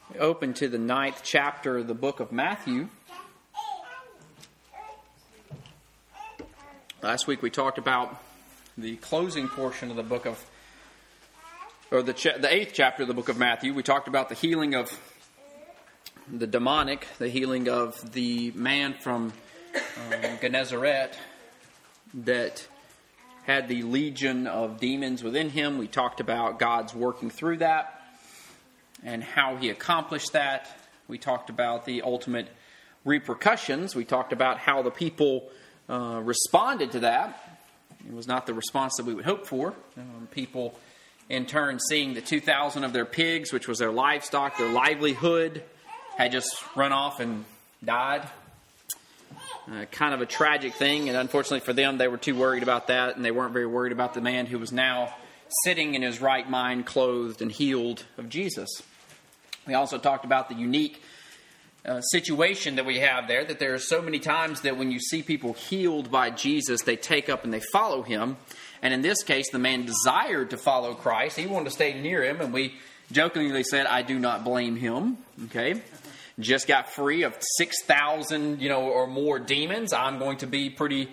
Open to the 9th chapter of the book of Matthew. Last week we talked about the closing portion of the book of, or the 8th chapter of the book of Matthew. We talked about the healing of the demonic, the healing of the man from Gennesaret that had the legion of demons within him. We talked about God's working through that and how he accomplished that. We talked about the ultimate repercussions. We talked about how the people responded to that. It was not the response that we would hope for. People, in turn, seeing the 2,000 of their pigs, which was their livestock, their livelihood, had just run off and died. Kind of a tragic thing, and unfortunately for them, they were too worried about that, and they weren't very worried about the man who was now sitting in his right mind, clothed and healed of Jesus. We also talked about the unique situation that we have there, that there are so many times that when you see people healed by Jesus, they take up and they follow him. And in this case, the man desired to follow Christ. He wanted to stay near him, and we jokingly said, I do not blame him. Okay? Just got free of 6,000, or more demons. I'm going to be pretty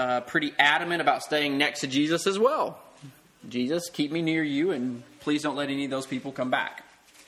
adamant about staying next to Jesus as well. Jesus, keep me near you, and please don't let any of those people come back.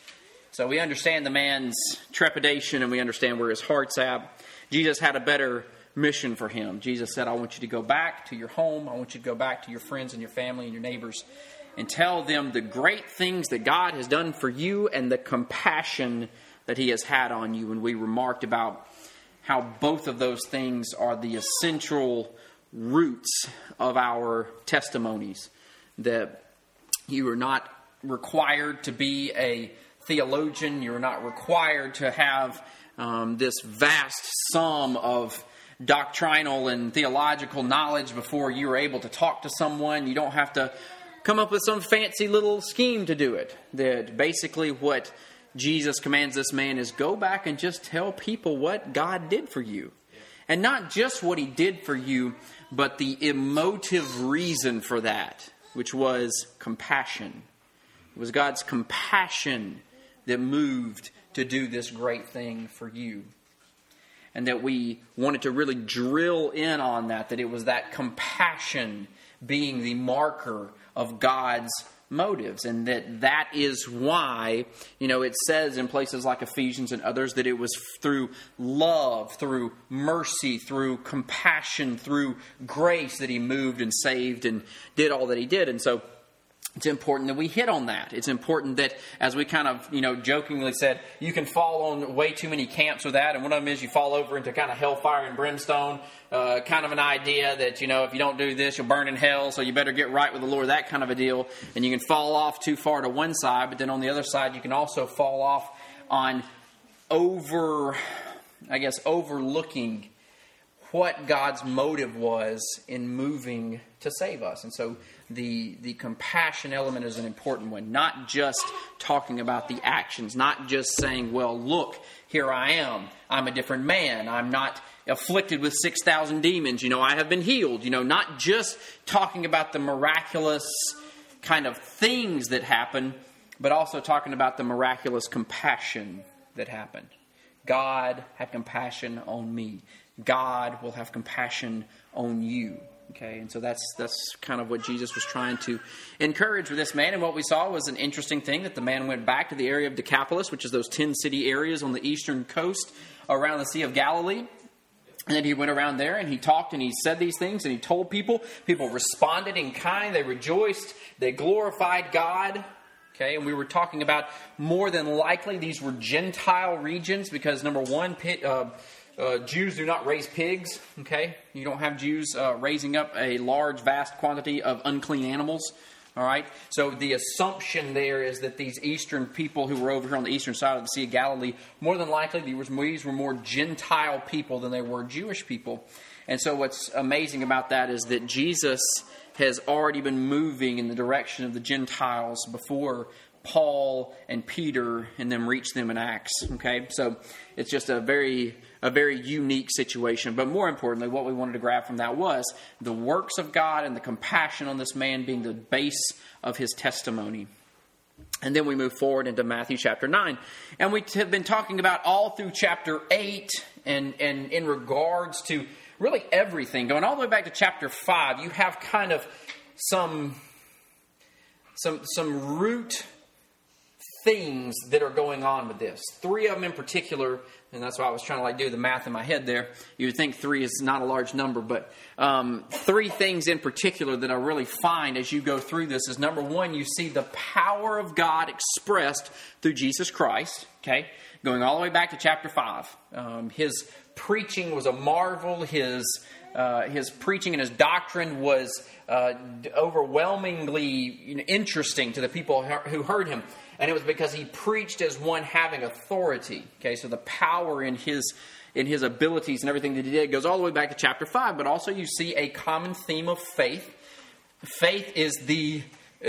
So we understand the man's trepidation, and we understand where his heart's at. Jesus had a better mission for him. Jesus said, I want you to go back to your home. I want you to go back to your friends and your family and your neighbors and tell them the great things that God has done for you and the compassion that he has had on you. And we remarked about how both of those things are the essential roots of our testimonies. That you are not required to be a theologian. You're not required to have this vast sum of doctrinal and theological knowledge before you are able to talk to someone. You don't have to come up with some fancy little scheme to do it. That basically what Jesus commands this man is go back and just tell people what God did for you. And not just what he did for you, but the emotive reason for that, which was compassion. It was God's compassion that moved to do this great thing for you. And that we wanted to really drill in on that it was that compassion being the marker of God's motives. And that is why, it says in places like Ephesians and others that it was through love, through mercy, through compassion, through grace that he moved and saved and did all that he did. And so it's important that we hit on that. It's important that, as we kind of, jokingly said, you can fall on way too many camps with that. And one of them is you fall over into kind of hellfire and brimstone, kind of an idea that, if you don't do this, you'll burn in hell, so you better get right with the Lord, that kind of a deal. And you can fall off too far to one side, but then on the other side, you can also fall off on overlooking what God's motive was in moving to save us. And so the compassion element is an important one. Not just talking about the actions, not just saying, well, look, here I am. I'm a different man. I'm not afflicted with 6,000 demons. I have been healed. Not just talking about the miraculous kind of things that happen, but also talking about the miraculous compassion that happened. God had compassion on me. God will have compassion on you. Okay, and so that's kind of what Jesus was trying to encourage with this man. And what we saw was an interesting thing, that the man went back to the area of Decapolis, which is those 10 city areas on the eastern coast around the Sea of Galilee. And then he went around there and he talked and he said these things and he told people. People responded in kind. They rejoiced. They glorified God. Okay, and we were talking about more than likely these were Gentile regions because, number one, Jews do not raise pigs, okay? You don't have Jews raising up a large, vast quantity of unclean animals, all right? So the assumption there is that these eastern people who were over here on the eastern side of the Sea of Galilee, more than likely these were more Gentile people than they were Jewish people. And so what's amazing about that is that Jesus has already been moving in the direction of the Gentiles before Paul and Peter and them reached them in Acts, okay? So it's just a very unique situation. But more importantly, what we wanted to grab from that was the works of God and the compassion on this man being the base of his testimony. And then we move forward into Matthew chapter 9. And we have been talking about all through chapter 8 and in regards to really everything. Going all the way back to chapter 5, you have kind of some root things that are going on with this. 3 of them in particular, and that's why I was trying to do the math in my head there. You would think 3 is not a large number, but 3 things in particular that I really find as you go through this is, number 1, you see the power of God expressed through Jesus Christ, okay? Going all the way back to chapter 5. His preaching was a marvel. His preaching and his doctrine was overwhelmingly interesting to the people who heard him. And it was because he preached as one having authority. Okay, so the power in his abilities and everything that he did goes all the way back to chapter 5. But also you see a common theme of faith. Faith is the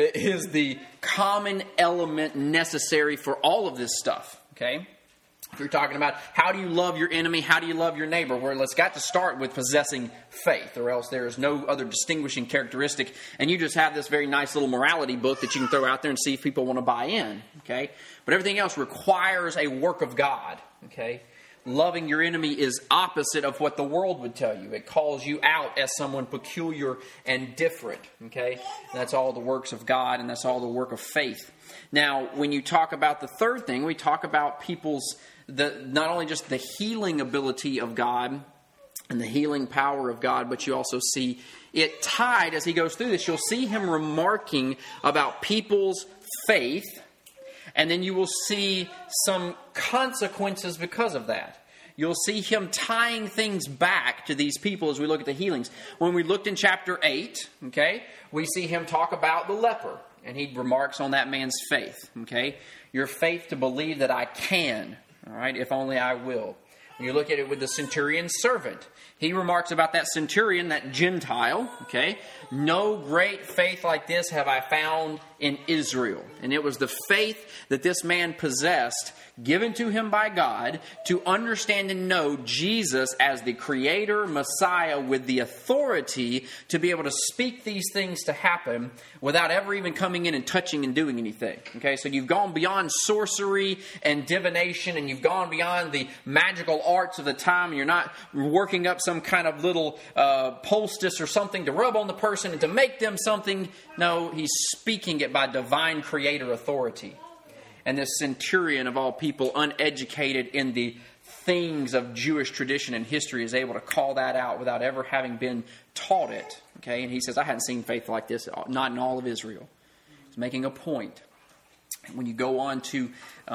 common element necessary for all of this stuff. Okay? If you're talking about how do you love your enemy, how do you love your neighbor, well, it's got to start with possessing faith, or else there is no other distinguishing characteristic, and you just have this very nice little morality book that you can throw out there and see if people want to buy in. Okay, but everything else requires a work of God. Okay, loving your enemy is opposite of what the world would tell you. It calls you out as someone peculiar and different. Okay, and that's all the works of God, and that's all the work of faith. Now, when you talk about the third thing, we talk about people's not only just the healing ability of God and the healing power of God, but you also see it tied as he goes through this. You'll see him remarking about people's faith, and then you will see some consequences because of that. You'll see him tying things back to these people as we look at the healings. When we looked in chapter 8, okay, we see him talk about the leper, and he remarks on that man's faith. Okay, your faith to believe that I can. All right, if only I will. When you look at it with the centurion's servant, he remarks about that centurion, that Gentile, okay? No great faith like this have I found in Israel. And it was the faith that this man possessed, given to him by God, to understand and know Jesus as the Creator, Messiah, with the authority to be able to speak these things to happen without ever even coming in and touching and doing anything. Okay, so you've gone beyond sorcery and divination, and you've gone beyond the magical arts of the time, and you're not working up some kind of little poultice or something to rub on the person and to make them something. No, he's speaking it by divine Creator authority. And this centurion of all people, uneducated in the things of Jewish tradition and history, is able to call that out without ever having been taught it. Okay, and he says, I hadn't seen faith like this, not in all of Israel. He's making a point. When you go on to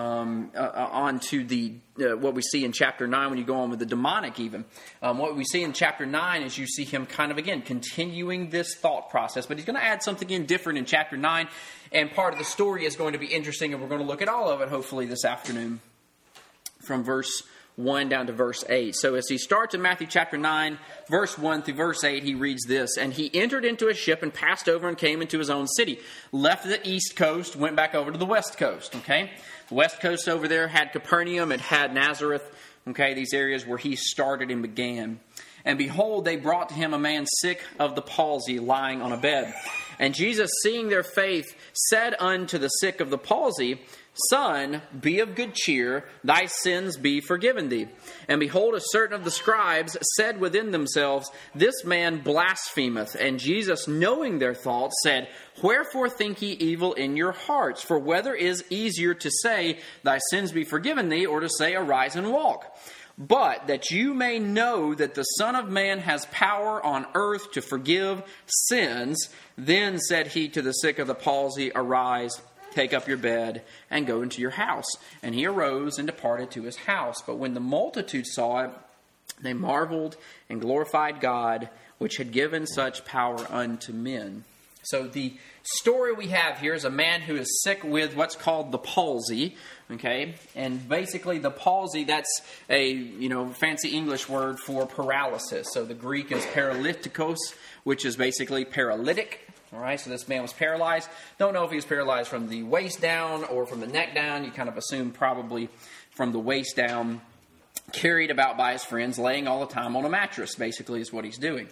the what we see in chapter 9, when you go on with the demonic even, what we see in chapter 9 is you see him kind of, again, continuing this thought process. But he's going to add something in different in chapter 9. And part of the story is going to be interesting, and we're going to look at all of it, hopefully, this afternoon, from verse 1 down to verse 8. So as he starts in Matthew chapter 9, verse 1 through verse 8, he reads this. And he entered into a ship and passed over and came into his own city. Left the east coast, went back over to the west coast. Okay, the west coast over there had Capernaum, it had Nazareth. Okay, these areas where he started and began. And behold, they brought to him a man sick of the palsy, lying on a bed. And Jesus, seeing their faith, said unto the sick of the palsy, Son, be of good cheer, thy sins be forgiven thee. And behold, a certain of the scribes said within themselves, This man blasphemeth. And Jesus, knowing their thoughts, said, Wherefore think ye evil in your hearts? For whether is easier to say, Thy sins be forgiven thee, or to say, Arise and walk? But that you may know that the Son of Man has power on earth to forgive sins, then said he to the sick of the palsy, Arise, take up your bed, and go into your house. And he arose and departed to his house. But when the multitude saw it, they marveled and glorified God, which had given such power unto men. So the story we have here is a man who is sick with what's called the palsy, okay? And basically the palsy, that's a, fancy English word for paralysis. So the Greek is paralytikos, which is basically paralytic. All right, so this man was paralyzed. Don't know if he was paralyzed from the waist down or from the neck down. You kind of assume probably from the waist down. Carried about by his friends, laying all the time on a mattress, basically, is what he's doing.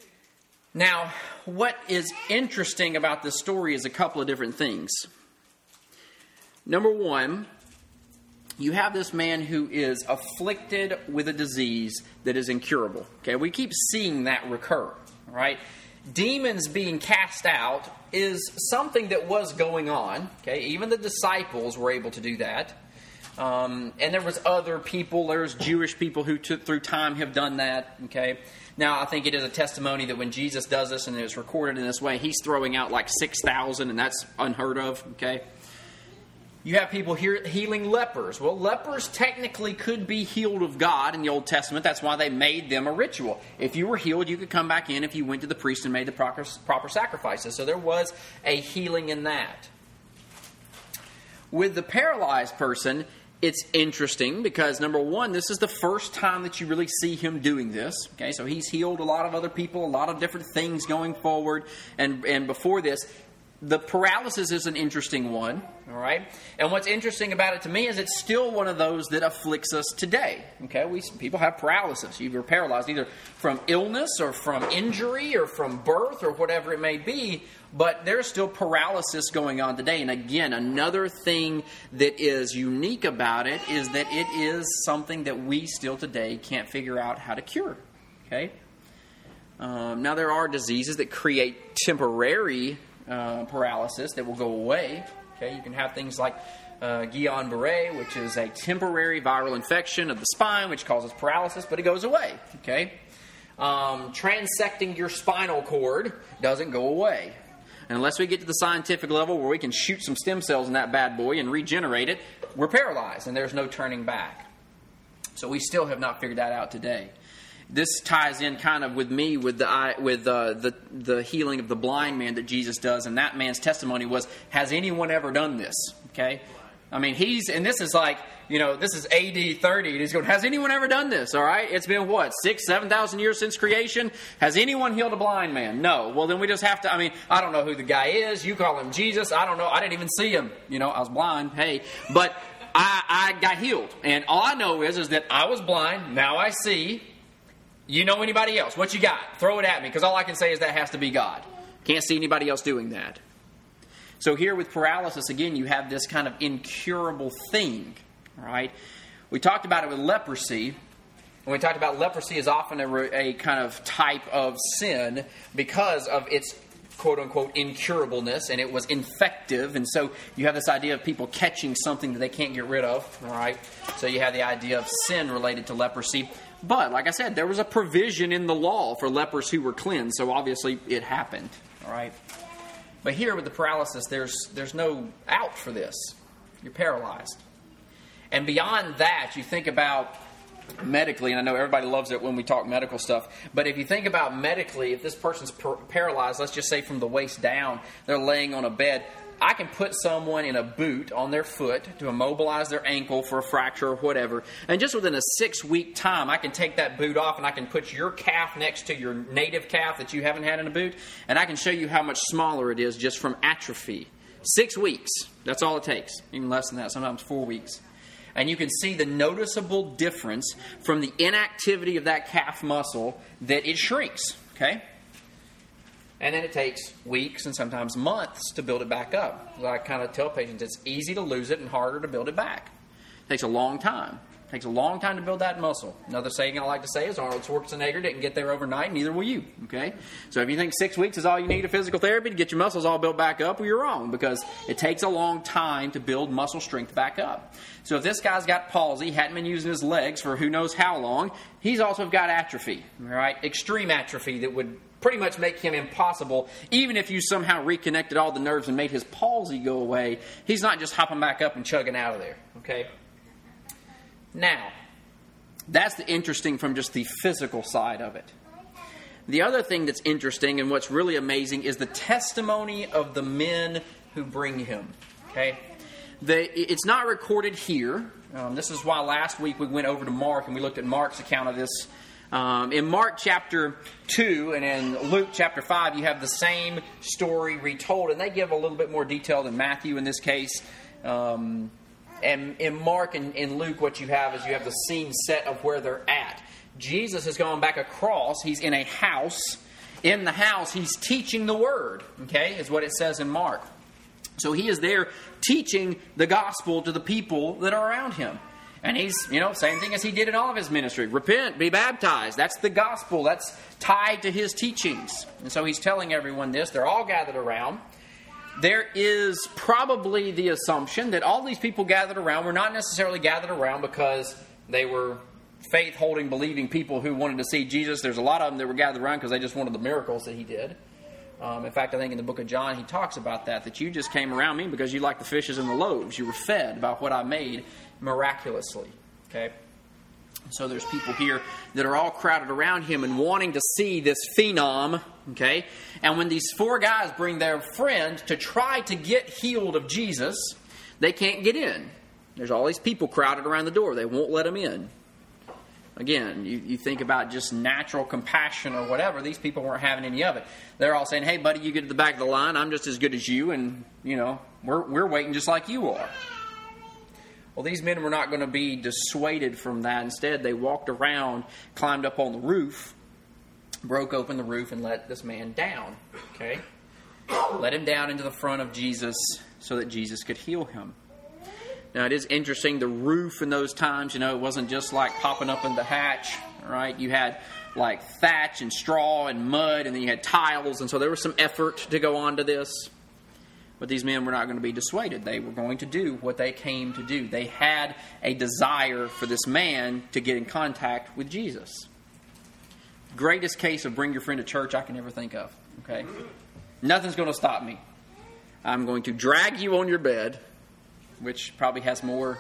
Now, what is interesting about this story is a couple of different things. number one, you have this man who is afflicted with a disease that is incurable. Okay, we keep seeing that recur, right? Demons being cast out is something that was going on. Okay, even the disciples were able to do that. And there was other people, there's Jewish people who through time have done that. Okay, now I think it is a testimony that when Jesus does this and it's recorded in this way, he's throwing out like 6,000, and that's unheard of. Okay. You have people here healing lepers. Well, lepers technically could be healed of God in the Old Testament. That's why they made them a ritual. If you were healed, you could come back in if you went to the priest and made the proper sacrifices. So there was a healing in that. With the paralyzed person, it's interesting because, number one, this is the first time that you really see him doing this. Okay, so he's healed a lot of other people, a lot of different things going forward. And before this, the paralysis is an interesting one, all right? And what's interesting about it to me is it's still one of those that afflicts us today, okay? People have paralysis. You're paralyzed either from illness or from injury or from birth or whatever it may be, but there's still paralysis going on today. And again, another thing that is unique about it is that it is something that we still today can't figure out how to cure, okay? Now, there are diseases that create temporary paralysis that will go away. Okay, you can have things like Guillain-Barré, which is a temporary viral infection of the spine, which causes paralysis, but it goes away. Okay, transecting your spinal cord doesn't go away. And unless we get to the scientific level where we can shoot some stem cells in that bad boy and regenerate it, we're paralyzed and there's no turning back. So we still have not figured that out today. This ties in kind of with me with the healing of the blind man that Jesus does, and that man's testimony was, "Has anyone ever done this?" Okay, I mean and this is like, this is AD 30, and he's going, "Has anyone ever done this?" All right, it's been what, 6,000-7,000 years since creation. Has anyone healed a blind man? No. Well, then we just have to. I don't know who the guy is. You call him Jesus. I don't know. I didn't even see him. I was blind. Hey, but I got healed, and all I know is that I was blind. Now I see. You know anybody else? What you got? Throw it at me, because all I can say is that has to be God. Can't see anybody else doing that. So here with paralysis, again, you have this kind of incurable thing. All right? We talked about it with leprosy. And we talked about leprosy is often a kind of type of sin because of its quote-unquote incurableness, and it was infective. And so you have this idea of people catching something that they can't get rid of. All right? So you have the idea of sin related to leprosy. But, like I said, there was a provision in the law for lepers who were cleansed, so obviously it happened, all right? But here with the paralysis, there's no out for this. You're paralyzed. And beyond that, you think about medically, and I know everybody loves it when we talk medical stuff, but if you think about medically, if this person's paralyzed, let's just say from the waist down, they're laying on a bed, I can put someone in a boot on their foot to immobilize their ankle for a fracture or whatever. And just within a 6-week time, I can take that boot off and I can put your calf next to your native calf that you haven't had in a boot. And I can show you how much smaller it is just from atrophy. 6 weeks. That's all it takes. Even less than that, sometimes 4 weeks. And you can see the noticeable difference from the inactivity of that calf muscle that it shrinks. Okay? And then it takes weeks and sometimes months to build it back up. I kind of tell patients it's easy to lose it and harder to build it back. It takes a long time. It takes a long time to build that muscle. Another saying I like to say is Arnold Schwarzenegger didn't get there overnight, neither will you. Okay? So if you think 6 weeks is all you need of physical therapy to get your muscles all built back up, well, you're wrong, because it takes a long time to build muscle strength back up. So if this guy's got palsy, hadn't been using his legs for who knows how long, he's also got atrophy, right? Extreme atrophy that would pretty much make him impossible. Even if you somehow reconnected all the nerves and made his palsy go away, he's not just hopping back up and chugging out of there. Okay? Now, that's the interesting from just the physical side of it. The other thing that's interesting and what's really amazing is the testimony of the men who bring him. Okay? It's not recorded here. This is why last week we went over to Mark and we looked at Mark's account of this. In Mark chapter 2 and in Luke chapter 5, you have the same story retold, and they give a little bit more detail than Matthew in this case. And in Mark and in Luke, what you have is you have the scene set of where they're at. Jesus has gone back across. He's in a house. In the house, he's teaching the word, okay, is what it says in Mark. So he is there teaching the gospel to the people that are around him. And he's, same thing as he did in all of his ministry. Repent, be baptized. That's the gospel. That's tied to his teachings. And so he's telling everyone this. They're all gathered around. There is probably the assumption that all these people gathered around were not necessarily gathered around because they were faith-holding, believing people who wanted to see Jesus. There's a lot of them that were gathered around because they just wanted the miracles that he did. In fact, I think in the book of John, he talks about that you just came around me because you liked the fishes and the loaves. You were fed about what I made miraculously. Okay? So there's people here that are all crowded around him and wanting to see this phenom. Okay? And when these four guys bring their friend to try to get healed of Jesus, they can't get in. There's all these people crowded around the door. They won't let them in. Again, you think about just natural compassion or whatever. These people weren't having any of it. They're all saying, hey, buddy, you get to the back of the line. I'm just as good as you. And, we're waiting just like you are. Well, these men were not going to be dissuaded from that. Instead, they walked around, climbed up on the roof, broke open the roof, and let this man down. Okay? Let him down into the front of Jesus so that Jesus could heal him. Now, it is interesting, the roof in those times, it wasn't just like popping up in the hatch, right? You had like thatch and straw and mud, and then you had tiles, and so there was some effort to go on to this. But these men were not going to be dissuaded. They were going to do what they came to do. They had a desire for this man to get in contact with Jesus. Greatest case of bring your friend to church I can ever think of, okay? Nothing's going to stop me. I'm going to drag you on your bed, which probably has more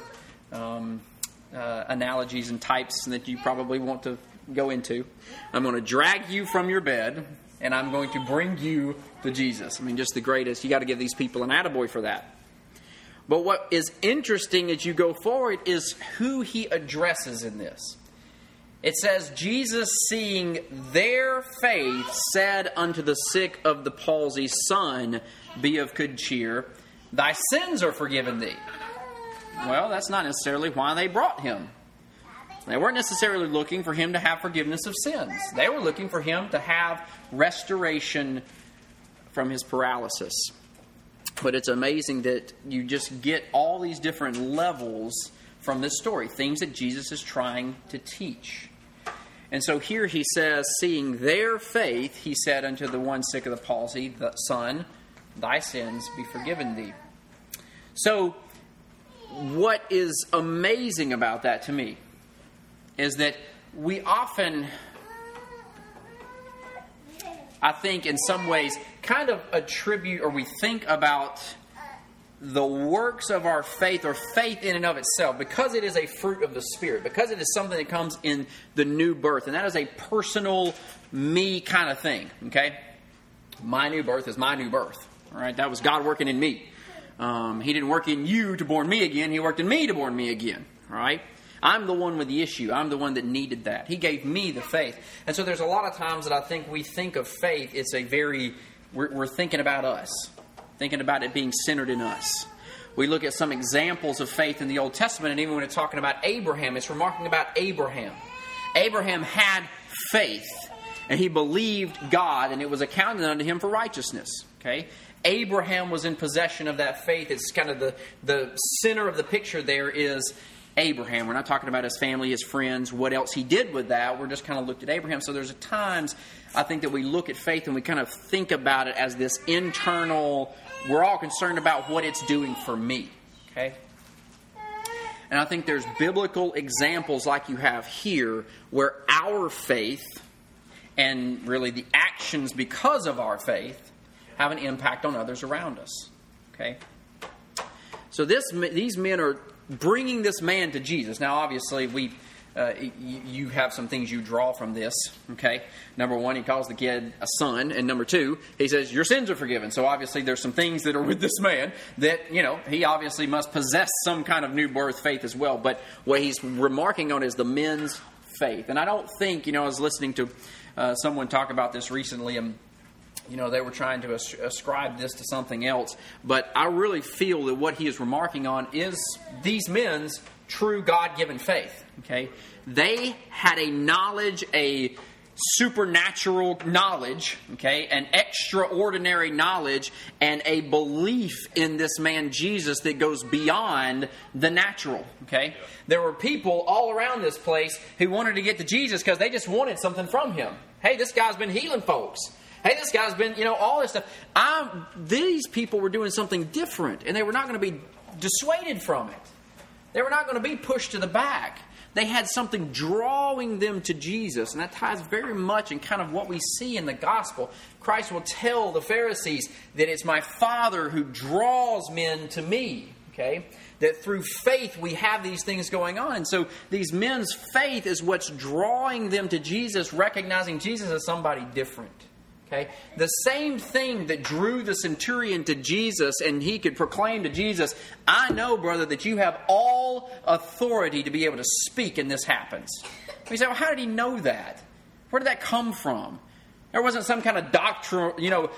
analogies and types that you probably want to go into. I'm going to drag you from your bed, and I'm going to bring you to Jesus. Just the greatest. You got to give these people an attaboy for that. But what is interesting as you go forward is who he addresses in this. It says, Jesus, seeing their faith, said unto the sick of the palsy, Son, be of good cheer. Thy sins are forgiven thee. Well, that's not necessarily why they brought him. They weren't necessarily looking for him to have forgiveness of sins. They were looking for him to have restoration from his paralysis. But it's amazing that you just get all these different levels from this story, things that Jesus is trying to teach. And so here he says, seeing their faith, he said unto the one sick of the palsy, Son, thy sins be forgiven thee. So, what is amazing about that to me is that we often, I think in some ways, kind of attribute or we think about the works of our faith or faith in and of itself because it is a fruit of the Spirit, because it is something that comes in the new birth. And that is a personal me kind of thing, okay? My new birth is my new birth, all right? That was God working in me. He didn't work in you to born me again. He worked in me to born me again, all right? I'm the one with the issue. I'm the one that needed that. He gave me the faith. And so there's a lot of times that I think we think of faith, it's a very, we're thinking about us. Thinking about it being centered in us. We look at some examples of faith in the Old Testament, and even when it's talking about Abraham, it's remarking about Abraham. Abraham had faith, and he believed God, and it was accounted unto him for righteousness. Okay? Abraham was in possession of that faith. It's kind of the center of the picture there is Abraham. We're not talking about his family, his friends, what else he did with that. We're just kind of looked at Abraham. So there's times, I think, that we look at faith and we kind of think about it as this internal, we're all concerned about what it's doing for me. Okay? And I think there's biblical examples like you have here where our faith and really the actions because of our faith have an impact on others around us. Okay? So these men are bringing this man to Jesus. Now, obviously, you have some things you draw from this. Okay, number one, he calls the kid a son, and number two, he says your sins are forgiven. So obviously, there's some things that are with this man that he obviously must possess some kind of new birth faith as well. But what he's remarking on is the men's faith, and I don't think I was listening to someone talk about this recently, and they were trying to ascribe this to something else. But I really feel that what he is remarking on is these men's true God-given faith. Okay, they had a knowledge, a supernatural knowledge, okay, an extraordinary knowledge, and a belief in this man Jesus that goes beyond the natural, okay? There were people all around this place who wanted to get to Jesus because they just wanted something from him. Hey, this guy's been healing folks. Hey, this guy's been, all this stuff. These people were doing something different, and they were not going to be dissuaded from it. They were not going to be pushed to the back. They had something drawing them to Jesus, and that ties very much in kind of what we see in the gospel. Christ will tell the Pharisees that it's my Father who draws men to me, okay? That through faith we have these things going on. And so these men's faith is what's drawing them to Jesus, recognizing Jesus as somebody different. Okay? The same thing that drew the centurion to Jesus, and he could proclaim to Jesus, I know, brother, that you have all authority to be able to speak, and this happens. You say, well, how did he know that? Where did that come from? There wasn't some kind of doctrinal,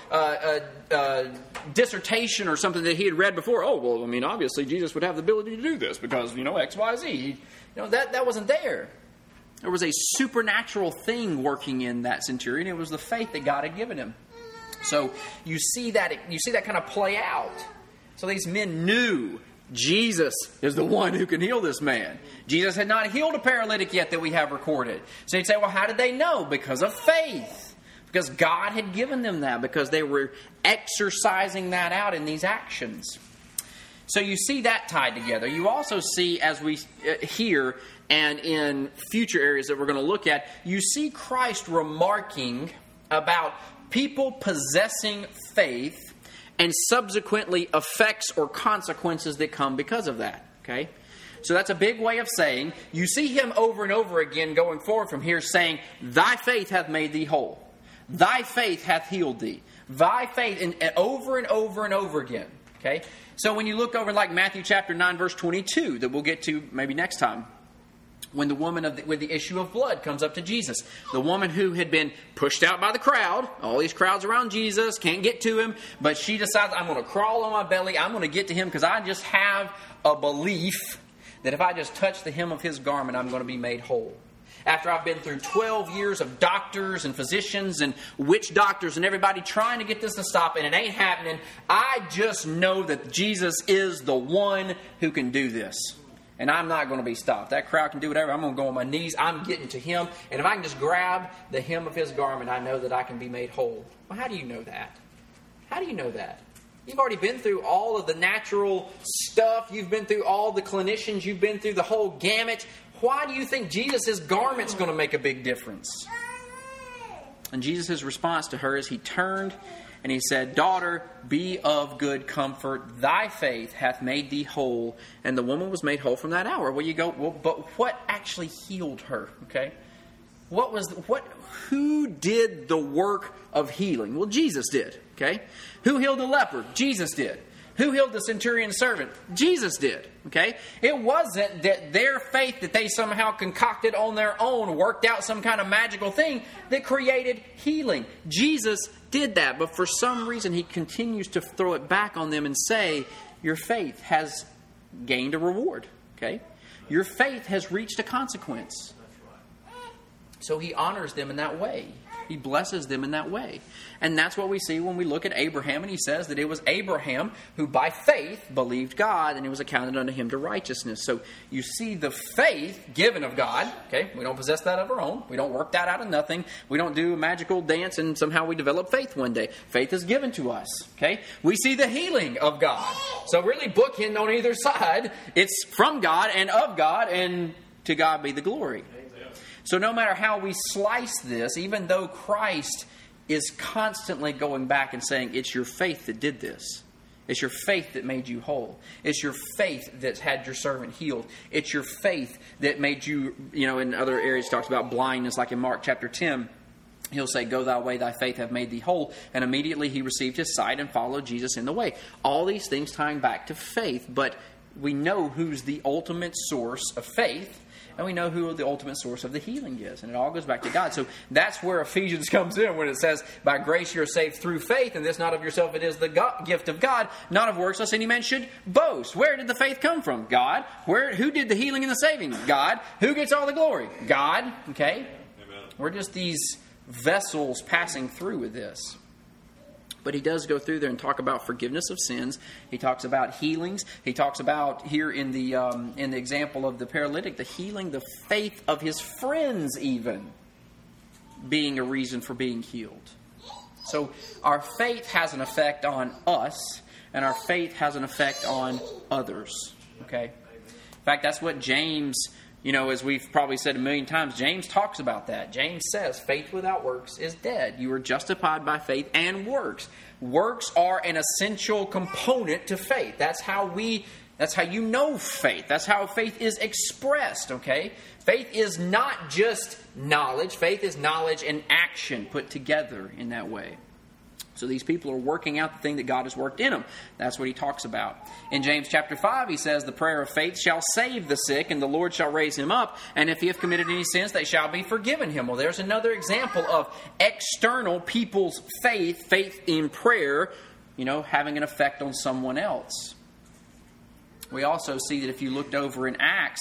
dissertation or something that he had read before. Oh, well, I mean, obviously Jesus would have the ability to do this because, X, Y, Z. That wasn't there. There was a supernatural thing working in that centurion. It was the faith that God had given him. So you see that kind of play out. So these men knew Jesus is the one who can heal this man. Jesus had not healed a paralytic yet that we have recorded. So you'd say, well, how did they know? Because of faith. Because God had given them that. Because they were exercising that out in these actions. So you see that tied together. You also see, as we hear, and in future areas that we're going to look at, you see Christ remarking about people possessing faith and subsequently effects or consequences that come because of that. Okay? So that's a big way of saying, you see him over and over again going forward from here saying, thy faith hath made thee whole. Thy faith hath healed thee. Thy faith, and over and over and over again. Okay? So when you look over like Matthew chapter 9 verse 22, that we'll get to maybe next time, when the woman with the issue of blood comes up to Jesus, the woman who had been pushed out by the crowd, all these crowds around Jesus, can't get to him, but she decides, I'm going to crawl on my belly, I'm going to get to him because I just have a belief that if I just touch the hem of his garment, I'm going to be made whole. After I've been through 12 years of doctors and physicians and witch doctors and everybody trying to get this to stop, and it ain't happening, I just know that Jesus is the one who can do this. And I'm not going to be stopped. That crowd can do whatever. I'm going to go on my knees. I'm getting to him. And if I can just grab the hem of his garment, I know that I can be made whole. Well, how do you know that? How do you know that? You've already been through all of the natural stuff. You've been through all the clinicians. You've been through the whole gamut. Why do you think Jesus' garment's going to make a big difference? And Jesus' response to her is he turned and he said, daughter, be of good comfort. Thy faith hath made thee whole. And the woman was made whole from that hour. Well, you go, well, but what actually healed her? Okay. Who did the work of healing? Well, Jesus did. Okay. Who healed the leper? Jesus did. Who healed the centurion's servant? Jesus did. Okay? It wasn't that their faith that they somehow concocted on their own worked out some kind of magical thing that created healing. Jesus did that, but for some reason he continues to throw it back on them and say, your faith has gained a reward. Okay? Your faith has reached a consequence. So he honors them in that way. He blesses them in that way. And that's what we see when we look at Abraham, and he says that it was Abraham who by faith believed God, and it was accounted unto him to righteousness. So you see the faith given of God. Okay, we don't possess that of our own. We don't work that out of nothing. We don't do a magical dance and somehow we develop faith one day. Faith is given to us. Okay, we see the healing of God. So really bookend on either side. It's from God and of God, and to God be the glory. So no matter how we slice this, even though Christ is constantly going back and saying, it's your faith that did this. It's your faith that made you whole. It's your faith that had your servant healed. It's your faith that made you, in other areas talks about blindness, like in Mark chapter 10. He'll say, go thy way, thy faith hath made thee whole. And immediately he received his sight and followed Jesus in the way. All these things tying back to faith, but we know who's the ultimate source of faith. And we know who the ultimate source of the healing is. And it all goes back to God. So that's where Ephesians comes in when it says, by grace you are saved through faith, and this not of yourself, it is the gift of God, not of works, lest any man should boast. Where did the faith come from? God. Who did the healing and the saving? God. Who gets all the glory? God. Okay? Amen. We're just these vessels passing through with this. But he does go through there and talk about forgiveness of sins. He talks about healings. He talks about, here in the example of the paralytic, the healing, the faith of his friends even being a reason for being healed. So our faith has an effect on us, and our faith has an effect on others. Okay? In fact, that's what James, as we've probably said a million times, James talks about that. James says, faith without works is dead. You are justified by faith and works. Works are an essential component to faith. That's how you know faith. That's how faith is expressed, okay? Faith is not just knowledge. Faith is knowledge and action put together in that way. So these people are working out the thing that God has worked in them. That's what he talks about. In James chapter 5, he says, the prayer of faith shall save the sick, and the Lord shall raise him up. And if he hath committed any sins, they shall be forgiven him. Well, there's another example of external people's faith in prayer, having an effect on someone else. We also see that if you look over in Acts,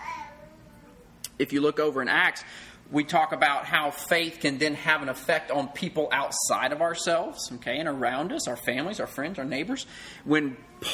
we talk about how faith can then have an effect on people outside of ourselves, okay, and around us, our families, our friends, our neighbors. When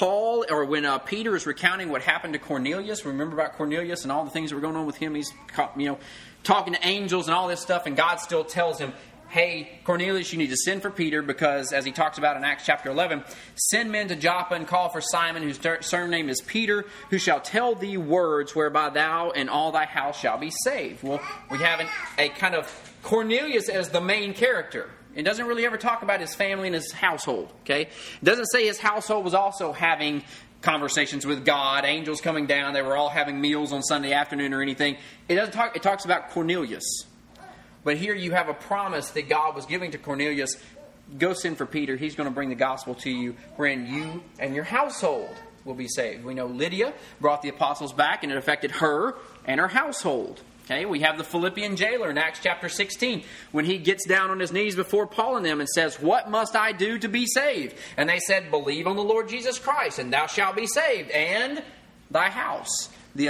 Peter is recounting what happened to Cornelius, remember about Cornelius and all the things that were going on with him? He's, talking to angels and all this stuff, and God still tells him, hey, Cornelius, you need to send for Peter because, as he talks about in Acts chapter 11, send men to Joppa and call for Simon, whose surname is Peter, who shall tell thee words whereby thou and all thy house shall be saved. Well, we have a kind of Cornelius as the main character. It doesn't really ever talk about his family and his household, okay? It doesn't say his household was also having conversations with God, angels coming down, they were all having meals on Sunday afternoon or anything. It talks about Cornelius. But here you have a promise that God was giving to Cornelius. Go send for Peter. He's going to bring the gospel to you, wherein you and your household will be saved. We know Lydia brought the apostles back, and it affected her and her household. Okay, we have the Philippian jailer in Acts chapter 16, when he gets down on his knees before Paul and them and says, what must I do to be saved? And they said, believe on the Lord Jesus Christ, and thou shalt be saved, and thy house.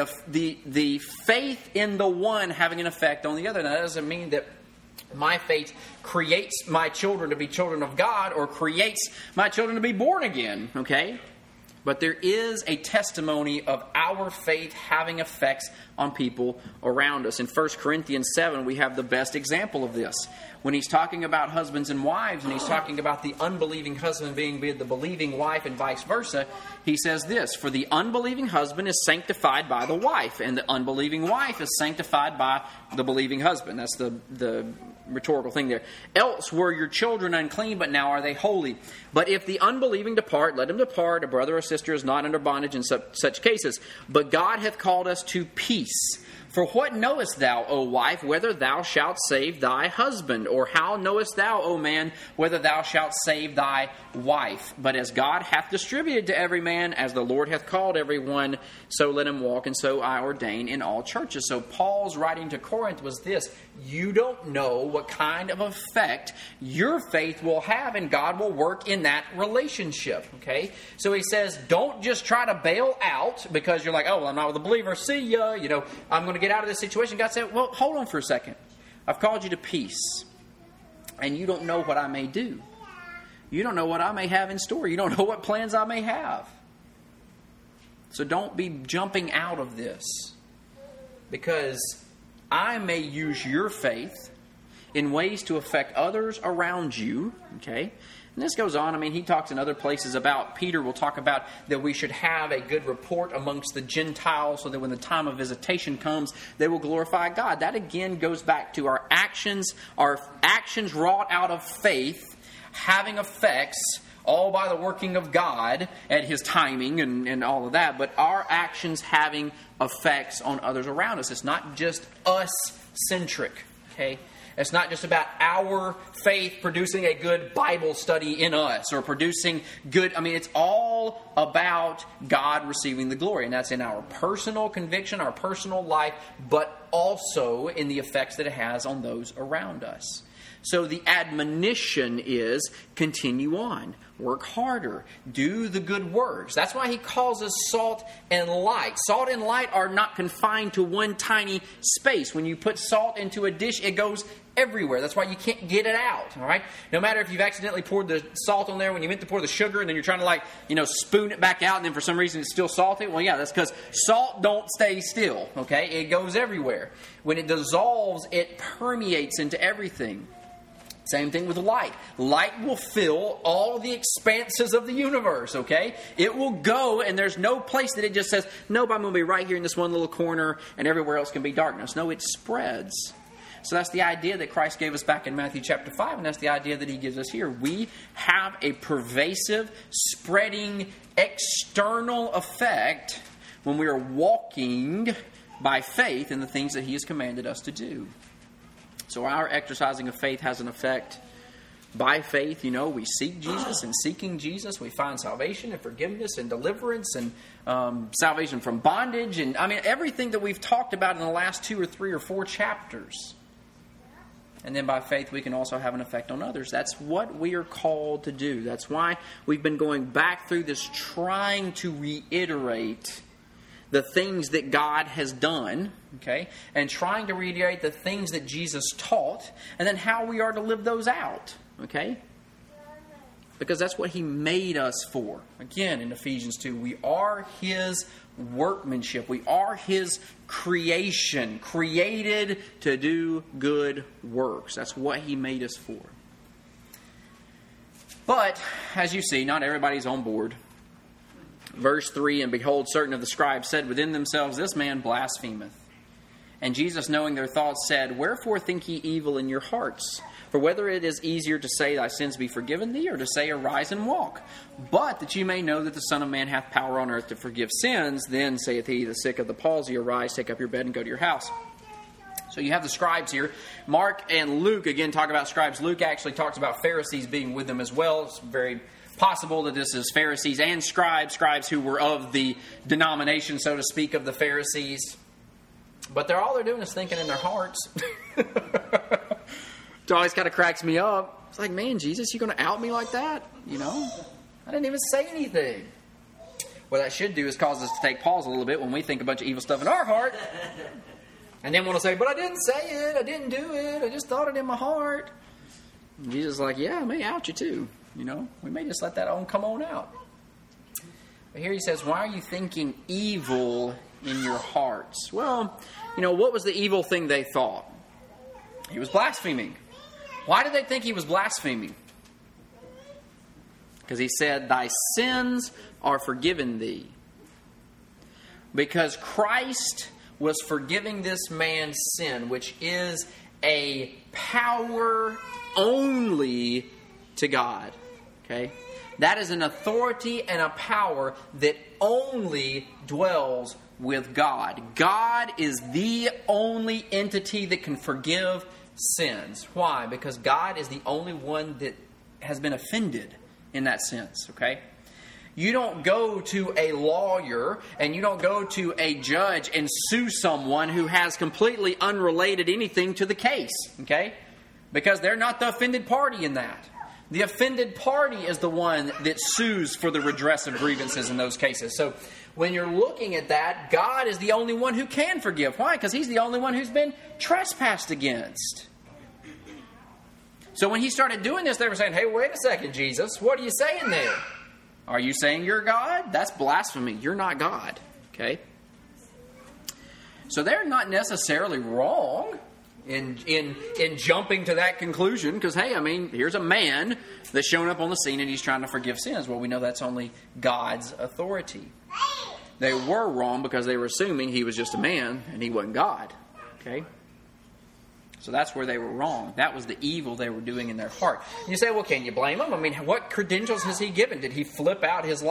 The faith in the one having an effect on the other. Now, that doesn't mean that my faith creates my children to be children of God or creates my children to be born again, okay? But there is a testimony of our faith having effects on people around us. In 1 Corinthians 7, we have the best example of this. When he's talking about husbands and wives, and he's talking about the unbelieving husband being with the believing wife and vice versa, he says this, for the unbelieving husband is sanctified by the wife, and the unbelieving wife is sanctified by the believing husband. That's the rhetorical thing there. Else were your children unclean, but now are they holy. But if the unbelieving depart, let him depart. A brother or sister is not under bondage in such cases. But God hath called us to peace. For what knowest thou, O wife, whether thou shalt save thy husband? Or how knowest thou, O man, whether thou shalt save thy wife? But as God hath distributed to every man, as the Lord hath called every one, so let him walk, and so I ordain in all churches. So Paul's writing to Corinth was this: you don't know what kind of effect your faith will have, and God will work in that relationship. Okay? So he says, don't just try to bail out because you're like, oh, well, I'm not with a believer. See ya. I'm going to get out of this situation. God said, well, hold on for a second. I've called you to peace, and you don't know what I may do. You don't know what I may have in store. You don't know what plans I may have. So don't be jumping out of this, because I may use your faith in ways to affect others around you. Okay? And this goes on. He talks in other places about, Peter will talk about that we should have a good report amongst the Gentiles so that when the time of visitation comes, they will glorify God. That again goes back to our actions wrought out of faith, having effects, all by the working of God at His timing and all of that, but our actions having effects on others around us. It's not just us-centric, okay? It's not just about our faith producing a good Bible study in us or producing good... it's all about God receiving the glory. And that's in our personal conviction, our personal life, but also in the effects that it has on those around us. So the admonition is, continue on. Work harder. Do the good works. That's why he calls us salt and light. Salt and light are not confined to one tiny space. When you put salt into a dish, it goes everywhere. That's why you can't get it out. All right? No matter if you've accidentally poured the salt on there when you meant to pour the sugar, and then you're trying to spoon it back out, and then for some reason it's still salty. Well, yeah, that's because salt don't stay still. Okay? It goes everywhere. When it dissolves, it permeates into everything. Same thing with light. Light will fill all the expanses of the universe, okay? It will go, and there's no place that it just says, nope, I'm going to be right here in this one little corner, and everywhere else can be darkness. No, it spreads. So that's the idea that Christ gave us back in Matthew chapter 5, and that's the idea that he gives us here. We have a pervasive, spreading, external effect when we are walking by faith in the things that he has commanded us to do. So our exercising of faith has an effect. By faith, we seek Jesus, and seeking Jesus, we find salvation and forgiveness and deliverance and salvation from bondage. And everything that we've talked about in the last 2 or 3 or 4 chapters. And then by faith, we can also have an effect on others. That's what we are called to do. That's why we've been going back through this, trying to reiterate the things that God has done, okay, and trying to reiterate the things that Jesus taught, and then how we are to live those out, okay? Because that's what he made us for. Again, in Ephesians 2, we are his workmanship. We are his creation, created to do good works. That's what he made us for. But, as you see, not everybody's on board. Verse 3, and behold, certain of the scribes said within themselves, this man blasphemeth. And Jesus, knowing their thoughts, said, wherefore think ye evil in your hearts? For whether it is easier to say, thy sins be forgiven thee, or to say, arise and walk. But that ye may know that the Son of Man hath power on earth to forgive sins, then saith he, the sick of the palsy, arise, take up your bed, and go to your house. So you have the scribes here. Mark and Luke, again, talk about scribes. Luke actually talks about Pharisees being with them as well. It's very possible that this is Pharisees and scribes who were of the denomination, so to speak, of the Pharisees. But all they're doing is thinking in their hearts. It always kind of cracks me up. It's like, man, Jesus, you going to out me like that? I didn't even say anything. What that should do is cause us to take pause a little bit when we think a bunch of evil stuff in our heart. And then want to say, but I didn't say it. I didn't do it. I just thought it in my heart. And Jesus is like, yeah, I may out you too. We may just let that come on out. But here he says, why are you thinking evil in your hearts? Well, what was the evil thing they thought? He was blaspheming. Why did they think he was blaspheming? Because he said, thy sins are forgiven thee. Because Christ was forgiving this man's sin, which is a power only to God. Okay? That is an authority and a power that only dwells with God. God is the only entity that can forgive sins. Why? Because God is the only one that has been offended in that sense. Okay? You don't go to a lawyer and you don't go to a judge and sue someone who has completely unrelated anything to the case. Okay? Because they're not the offended party in that. The offended party is the one that sues for the redress of grievances in those cases. So when you're looking at that, God is the only one who can forgive. Why? Because he's the only one who's been trespassed against. So when he started doing this, they were saying, hey, wait a second, Jesus. What are you saying there? Are you saying you're God? That's blasphemy. You're not God. Okay? So they're not necessarily wrong in jumping to that conclusion, because, hey, here's a man that's shown up on the scene and he's trying to forgive sins. Well, we know that's only God's authority. They were wrong because they were assuming he was just a man and he wasn't God. Okay? So that's where they were wrong. That was the evil they were doing in their heart. And you say, well, can you blame him? What credentials has he given? Did he flip out his,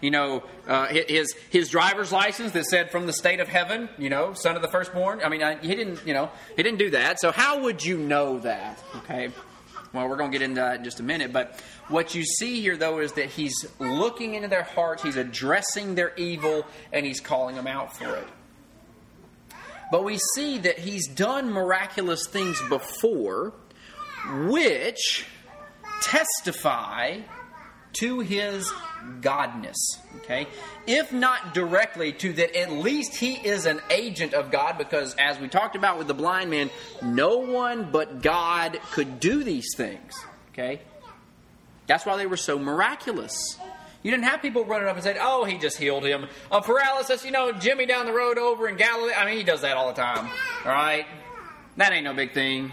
his driver's license that said from the state of heaven, son of the firstborn? He didn't do that. So how would you know that? Okay. Well, we're going to get into that in just a minute. But what you see here, though, is that he's looking into their hearts, he's addressing their evil, and he's calling them out for it. But we see that he's done miraculous things before, which testify to his godness. Okay? If not directly, to that at least he is an agent of God, because as we talked about with the blind man, no one but God could do these things. Okay? That's why they were so miraculous. You didn't have people running up and saying, oh, he just healed him of paralysis. Jimmy down the road over in Galilee. I mean, he does that all the time. All right? That ain't no big thing.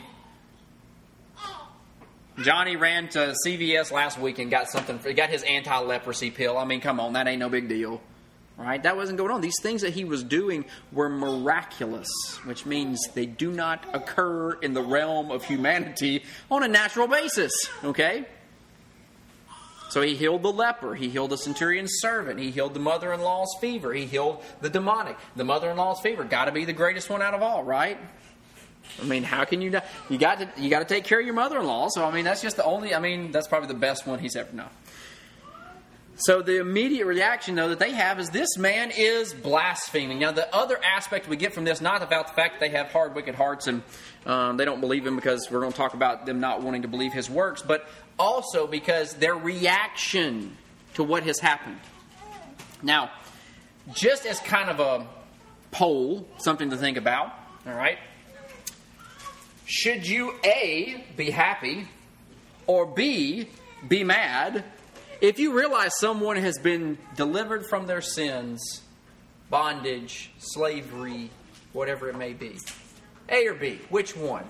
Johnny ran to CVS last week and got his anti-leprosy pill. I mean, come on, that ain't no big deal. All right? That wasn't going on. These things that he was doing were miraculous, which means they do not occur in the realm of humanity on a natural basis. Okay? So he healed the leper. He healed the centurion's servant. He healed the mother-in-law's fever. He healed the demonic. The mother-in-law's fever. Got to be the greatest one out of all, right? I mean, how can you not? You got to take care of your mother-in-law. So, I mean, that's just that's probably the best one he's ever known. So the immediate reaction, though, that they have is this man is blaspheming. Now, the other aspect we get from this, not about the fact that they have hard, wicked hearts and they don't believe him, because we're going to talk about them not wanting to believe his works, but also because their reaction to what has happened. Now, just as kind of a poll, something to think about, all right? Should you, A, be happy, or B, be mad if you realize someone has been delivered from their sins, bondage, slavery, whatever it may be? A or B? Which one?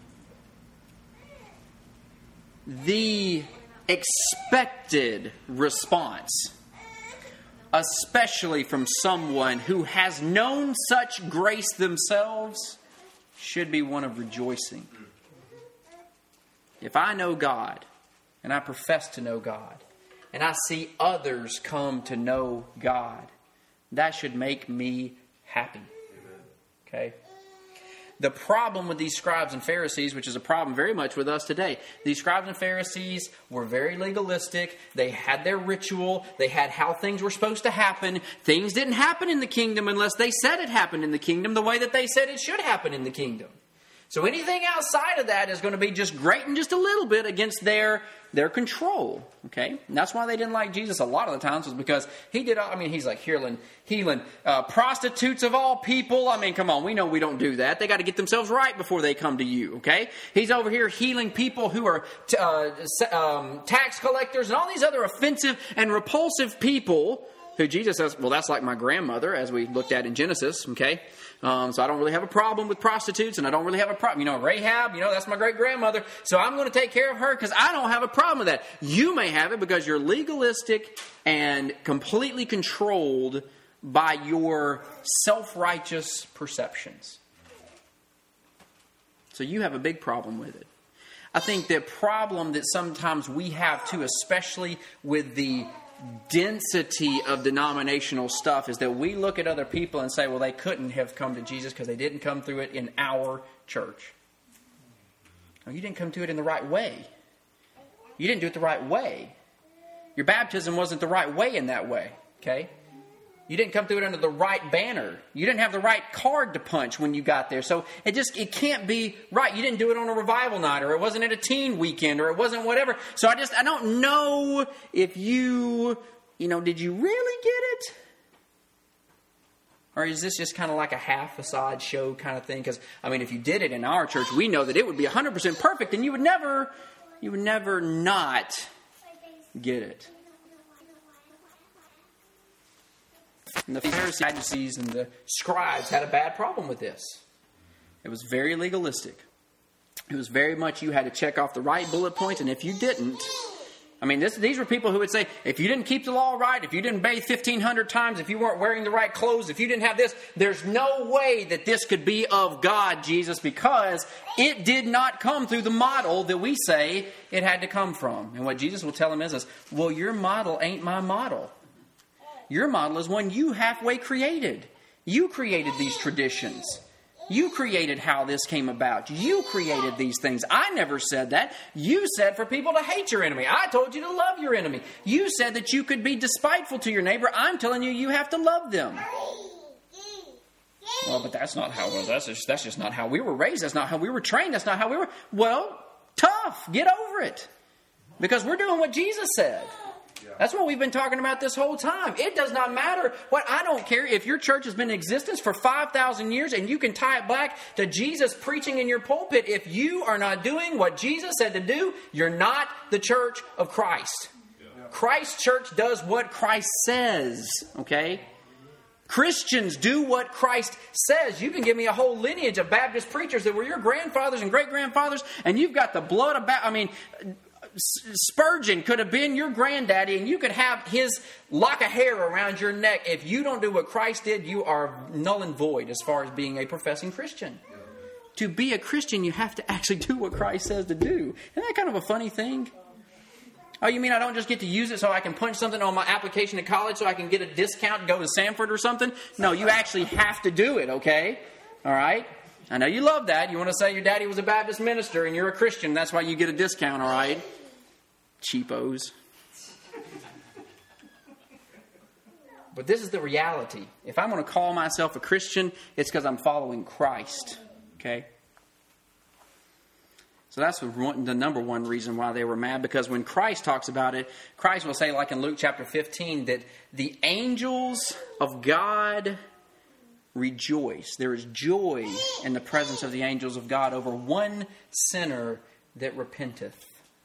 The expected response, especially from someone who has known such grace themselves, should be one of rejoicing. If I know God, and I profess to know God, and I see others come to know God, that should make me happy. Okay? The problem with these scribes and Pharisees, which is a problem very much with us today, these scribes and Pharisees were very legalistic. They had their ritual. They had how things were supposed to happen. Things didn't happen in the kingdom unless they said it happened in the kingdom the way that they said it should happen in the kingdom. So anything outside of that is going to be just grating just a little bit against their control. Okay? And that's why they didn't like Jesus a lot of the times, was because he's like healing prostitutes of all people. I mean, come on, we know we don't do that. They got to get themselves right before they come to you. Okay? He's over here healing people who are tax collectors and all these other offensive and repulsive people who Jesus says, well, that's like my grandmother, as we looked at in Genesis. Okay? So I don't really have a problem with prostitutes, and I don't really have a problem. Rahab, that's my great-grandmother. So I'm going to take care of her because I don't have a problem with that. You may have it because you're legalistic and completely controlled by your self-righteous perceptions. So you have a big problem with it. I think the problem that sometimes we have too, especially with the density of denominational stuff, is that we look at other people and say, well, they couldn't have come to Jesus because they didn't come through it in our church. No, you didn't come to it in the right way. You didn't do it the right way. Your baptism wasn't the right way in that way. Okay? You didn't come through it under the right banner. You didn't have the right card to punch when you got there. So it can't be right. You didn't do it on a revival night, or it wasn't at a teen weekend, or it wasn't whatever. So I don't know if did you really get it? Or is this just kind of like a half facade show kind of thing? Because, if you did it in our church, we know that it would be 100% perfect, and you would never not get it. And the Pharisees, Sadducees, and the scribes had a bad problem with this. It was very legalistic. It was very much you had to check off the right bullet points, and if you didn't, these were people who would say, if you didn't keep the law right, if you didn't bathe 1,500 times, if you weren't wearing the right clothes, if you didn't have this, there's no way that this could be of God, Jesus, because it did not come through the model that we say it had to come from. And what Jesus will tell them is, well, your model ain't my model. Your model is one you halfway created. You created these traditions. You created how this came about. You created these things. I never said that. You said for people to hate your enemy. I told you to love your enemy. You said that you could be despiteful to your neighbor. I'm telling you, you have to love them. Well, but that's not how it was. That's just not how we were raised. That's not how we were trained. That's not how we were. Well, tough. Get over it. Because we're doing what Jesus said. That's what we've been talking about this whole time. It does not matter what. I don't care if your church has been in existence for 5,000 years and you can tie it back to Jesus preaching in your pulpit. If you are not doing what Jesus said to do, you're not the church of Christ. Christ's church does what Christ says. Okay? Christians do what Christ says. You can give me a whole lineage of Baptist preachers that were your grandfathers and great-grandfathers, and you've got the blood of Spurgeon could have been your granddaddy, and you could have his lock of hair around your neck. If you don't do what Christ did, you are null and void as far as being a professing Christian. To be a Christian, you have to actually do what Christ says to do. Isn't that kind of a funny thing? Oh, you mean I don't just get to use it so I can punch something on my application to college so I can get a discount and go to Samford or something? No, you actually have to do it, okay? All right? I know you love that. You want to say your daddy was a Baptist minister and you're a Christian. That's why you get a discount, all right? Cheapos. But this is the reality. If I'm going to call myself a Christian, it's because I'm following Christ. Okay? So that's the number one reason why they were mad. Because when Christ talks about it, Christ will say, like in Luke chapter 15, that the angels of God rejoice. There is joy in the presence of the angels of God over one sinner that repenteth.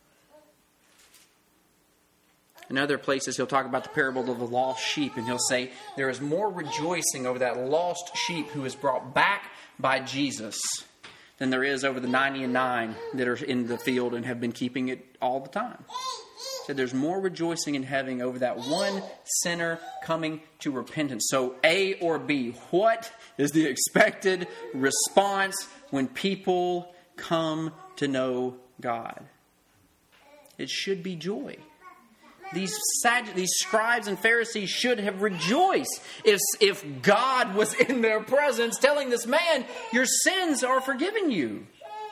In other places, he'll talk about the parable of the lost sheep, and he'll say there is more rejoicing over that lost sheep who is brought back by Jesus than there is over the 99 that are in the field and have been keeping it all the time. So there's more rejoicing in heaven over that one sinner coming to repentance. So A or B, what is the expected response when people come to know God? It should be joy. These scribes and Pharisees should have rejoiced if God was in their presence telling this man, your sins are forgiven you.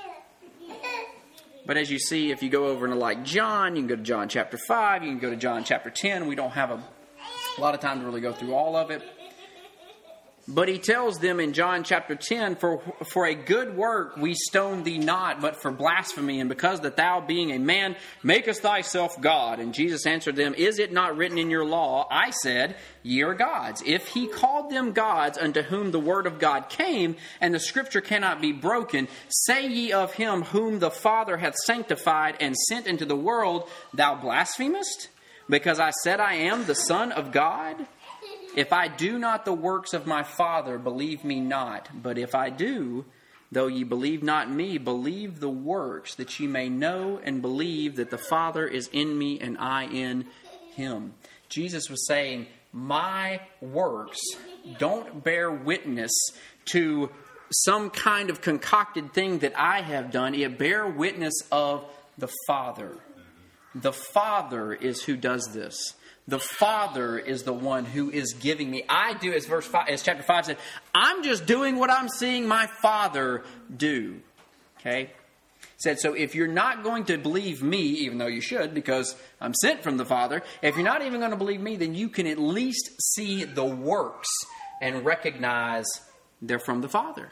But as you see, if you go over into like John, you can go to John chapter 5, you can go to John chapter 10. We don't have a lot of time to really go through all of it. But he tells them in John chapter 10, For a good work we stone thee not, but for blasphemy, and because that thou being a man makest thyself God. And Jesus answered them, Is it not written in your law, I said, ye are gods? If he called them gods unto whom the word of God came, and the scripture cannot be broken, say ye of him whom the Father hath sanctified and sent into the world, thou blasphemest? Because I said I am the Son of God? If I do not the works of my Father, believe me not. But if I do, though ye believe not me, believe the works, that ye may know and believe that the Father is in me and I in him. Jesus was saying, my works don't bear witness to some kind of concocted thing that I have done. It bear witness of the Father. The Father is who does this. The Father is the one who is giving me. I do, as chapter 5 said, I'm just doing what I'm seeing my Father do. Okay? Said, so if you're not going to believe me, even though you should, because I'm sent from the Father, if you're not even going to believe me, then you can at least see the works and recognize they're from the Father.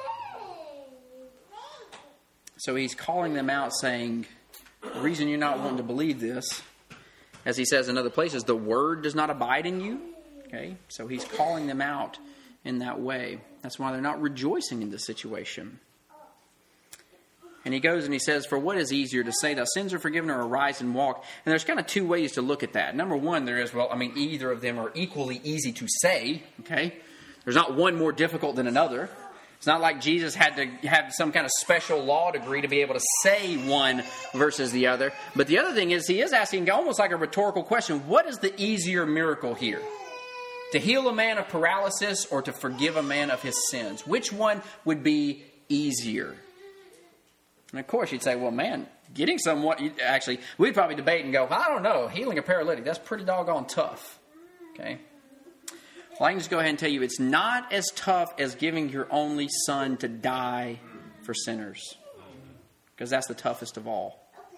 So he's calling them out, saying, the reason you're not wanting to believe this, as he says in other places, the word does not abide in you. Okay, so he's calling them out in that way. That's why they're not rejoicing in this situation. And he goes and he says, for what is easier to say, thy sins are forgiven, or arise and walk? And there's kind of two ways to look at that. Number one, there is, either of them are equally easy to say. Okay, there's not one more difficult than another. It's not like Jesus had to have some kind of special law degree to be able to say one versus the other. But the other thing is, he is asking almost like a rhetorical question. What is the easier miracle here? To heal a man of paralysis or to forgive a man of his sins? Which one would be easier? And of course, you'd say, well, man, getting someone... Actually, we'd probably debate and go, I don't know, healing a paralytic, that's pretty doggone tough. Okay? Well, I can just go ahead and tell you, it's not as tough as giving your only son to die for sinners. Because that's the toughest of all.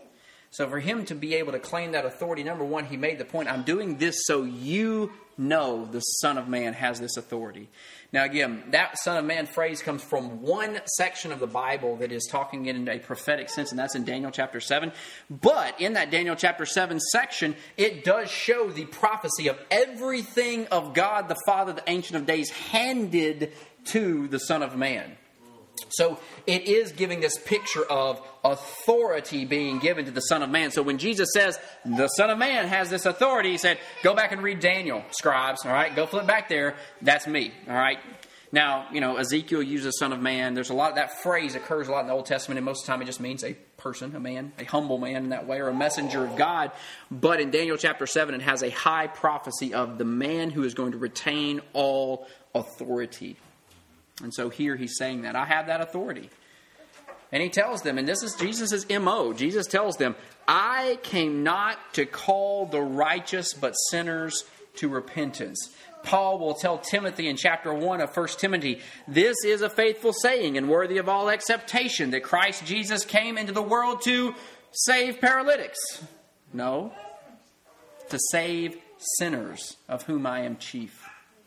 So for him to be able to claim that authority, number one, he made the point, I'm doing this so you know the Son of Man has this authority. Now again, that Son of Man phrase comes from one section of the Bible that is talking in a prophetic sense, and that's in Daniel chapter 7. But in that Daniel chapter 7 section, it does show the prophecy of everything of God the Father, the Ancient of Days, handed to the Son of Man. So it is giving this picture of authority being given to the Son of Man. So when Jesus says, the Son of Man has this authority, he said, go back and read Daniel, scribes, all right? Go flip back there. That's me, all right? Now, Ezekiel uses Son of Man. There's a lot, that phrase occurs a lot in the Old Testament, and most of the time it just means a person, a man, a humble man in that way, or a messenger of God. But in Daniel chapter 7, it has a high prophecy of the man who is going to retain all authority. And so here he's saying that, I have that authority. And he tells them, and this is Jesus' M.O. Jesus tells them, I came not to call the righteous, but sinners to repentance. Paul will tell Timothy in chapter 1 of 1 Timothy, this is a faithful saying and worthy of all acceptation, that Christ Jesus came into the world to save paralytics. No, to save sinners, of whom I am chief.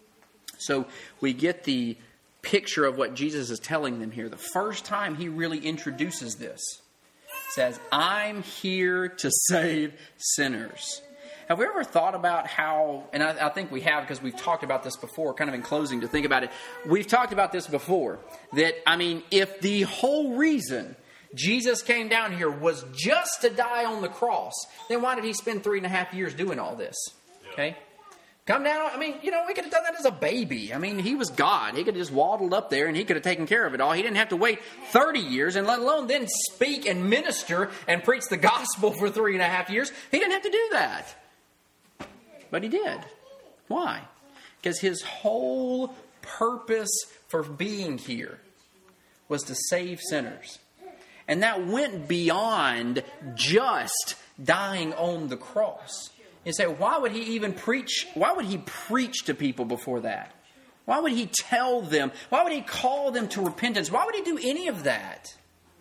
So we get the picture of what Jesus is telling them here. The first time he really introduces this, says, I'm here to save sinners. Have we ever thought about how, and I think we have because we've talked about this before, kind of in closing to think about it. We've talked about this before, that, if the whole reason Jesus came down here was just to die on the cross, then why did he spend 3.5 years doing all this? Okay? Come down, he could have done that as a baby. He was God. He could have just waddled up there and he could have taken care of it all. He didn't have to wait 30 years and let alone then speak and minister and preach the gospel for 3.5 years. He didn't have to do that. But he did. Why? Because his whole purpose for being here was to save sinners. And that went beyond just dying on the cross. You say, why would he even preach? Why would he preach to people before that? Why would he tell them? Why would he call them to repentance? Why would he do any of that?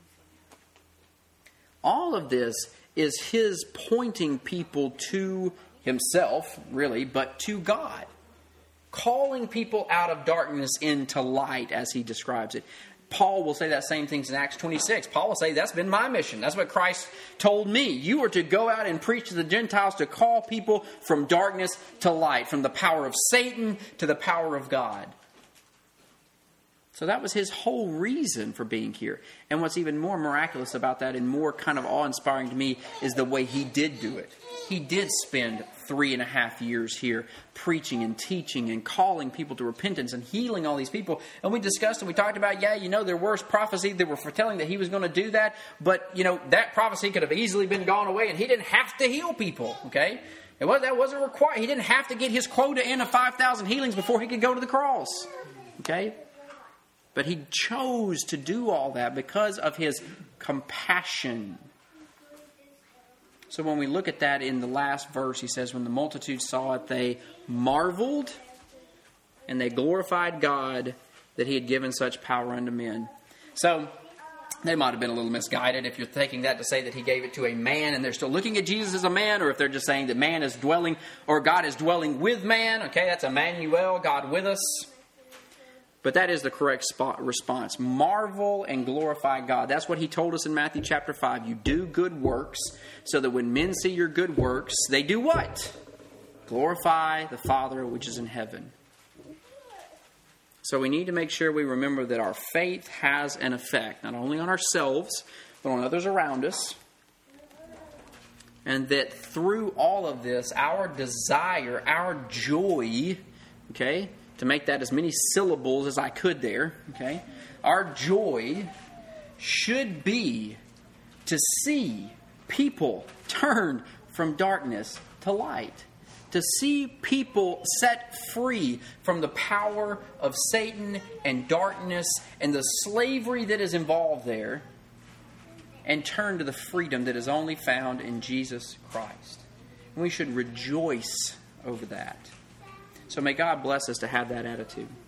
All of this is his pointing people to himself, really, but to God. Calling people out of darkness into light, as he describes it. Paul will say that same thing in Acts 26. Paul will say, that's been my mission. That's what Christ told me. You are to go out and preach to the Gentiles, to call people from darkness to light, from the power of Satan to the power of God. So that was his whole reason for being here. And what's even more miraculous about that and more kind of awe-inspiring to me is the way he did do it. He did spend 3.5 years here preaching and teaching and calling people to repentance and healing all these people. And we discussed and we talked about, there was prophecy that were foretelling that he was going to do that. But, that prophecy could have easily been gone away and he didn't have to heal people, okay? That wasn't required. He didn't have to get his quota in of 5,000 healings before he could go to the cross, okay? But he chose to do all that because of his compassion. So when we look at that in the last verse, he says, when the multitude saw it, they marveled and they glorified God that he had given such power unto men. So they might have been a little misguided if you're taking that to say that he gave it to a man and they're still looking at Jesus as a man, or if they're just saying that man is dwelling, or God is dwelling with man. Okay, that's Emmanuel, God with us. But that is the correct response. Marvel and glorify God. That's what he told us in Matthew chapter 5. You do good works so that when men see your good works, they do what? Glorify the Father which is in heaven. So we need to make sure we remember that our faith has an effect, not only on ourselves, but on others around us. And that through all of this, our desire, our joy, okay, to make that as many syllables as I could there, okay? Our joy should be to see people turned from darkness to light. To see people set free from the power of Satan and darkness and the slavery that is involved there, and turn to the freedom that is only found in Jesus Christ. And we should rejoice over that. So may God bless us to have that attitude.